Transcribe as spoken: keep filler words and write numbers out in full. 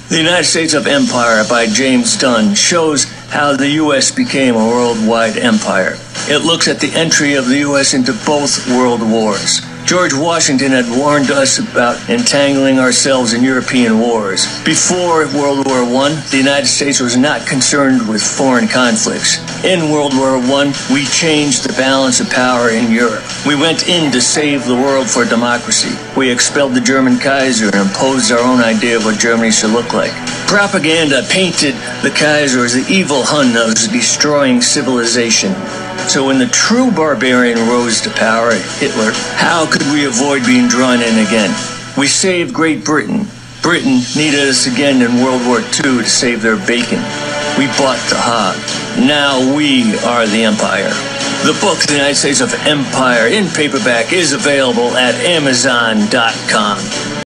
The United States of Empire by James Dunn shows how the U S became a worldwide empire. It looks at the entry of the U S into both world wars. George Washington had warned us about entangling ourselves in European wars. Before World War One, the United States was not concerned with foreign conflicts. In World War One, we changed the balance of power in Europe. We went in to save the world for democracy. We expelled the German Kaiser and imposed our own idea of what Germany should look like. Propaganda painted the Kaiser as the evil Hun that was destroying civilization. So when the true barbarian rose to power, Hitler, how could we avoid being drawn in again? We saved Great Britain. Britain needed us again in World War Two to save their bacon. We bought the hog. Now we are the empire. The book, The United States of Empire, in paperback, is available at Amazon dot com.